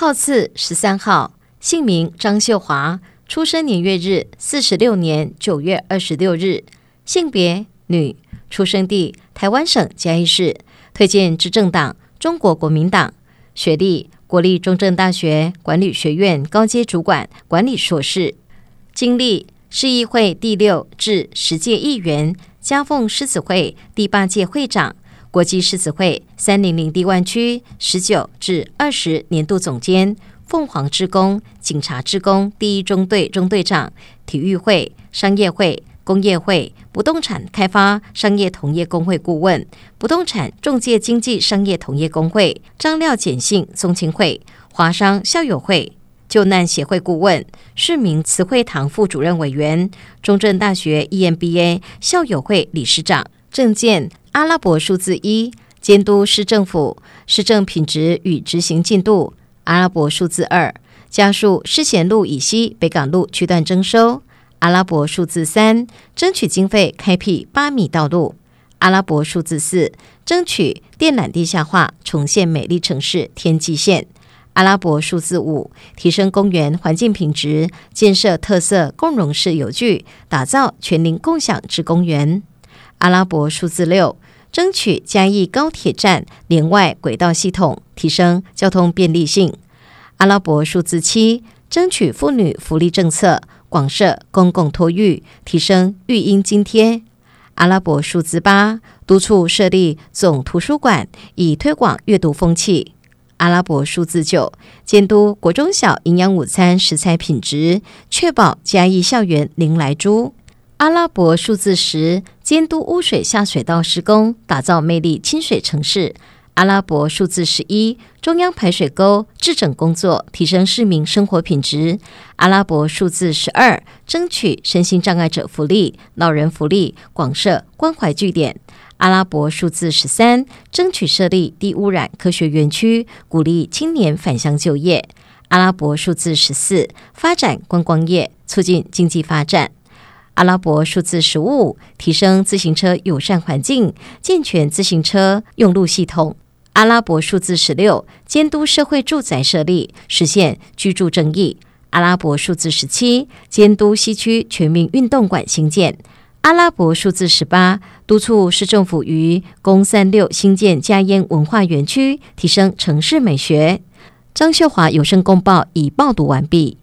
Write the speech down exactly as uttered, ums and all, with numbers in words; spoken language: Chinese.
号次十三号，姓名张秀华，出生年月日四十六年九月二十六日，性别女，出生地台湾省嘉义市，推荐执政党中国国民党，学历国立中正大学管理学院高阶主管管理硕士，经历市议会第六至十届议员，嘉凤狮子会第八届会长，国际狮子会三零零地湾区十九至二十年度总监，凤凰志工警察志工第一中队中队长，体育会、商业会、工业会、不动产开发商业同业工会顾问，不动产中介经纪商业同业工会，张廖碱性宗亲会，华商校友会救难协会顾问，市民慈惠堂副主任委员，中正大学 E M B A 校友会理事长，政见阿拉伯数字一，监督市政府施政品质与执行进度，阿拉伯数字二，加速世贤路以西北港路区段征收，阿拉伯数字三，争取经费开辟八米道路，阿拉伯数字四，争取电缆地下化，重现美丽城市天际线，阿拉伯数字五，提升公园环境品质，建设特色共融式游具，打造全龄共享之公园，阿拉伯数字六，争取嘉义高铁站连外轨道系统，提升交通便利性，阿拉伯数字七，争取妇女福利政策，广设公共托育，提升育婴津贴，阿拉伯数字八，督促设立总图书馆，以推广阅读风气，阿拉伯数字九，监督国中小营养午餐食材品质，确保嘉义校园零来猪，阿拉伯数字十，监督污水下水道施工，打造魅力清水城市，阿拉伯数字十一，中央排水沟治整工作，提升市民生活品质，阿拉伯数字十二，争取身心障碍者福利、老人福利，广设关怀据点，阿拉伯数字十三，争取设立低污染科学园区，鼓励青年返乡就业，阿拉伯数字十四，发展观光业，促进经济发展，阿拉伯数字十五，提升自行车友善环境，健全自行车用路系统，阿拉伯数字十六，监督社会住宅设立，实现居住正义，阿拉伯数字十七，监督西区全民运动馆兴建，阿拉伯数字十八，督促市政府于公三六新建嘉烟文化园区，提升城市美学。张秀华有声公报已报读完毕。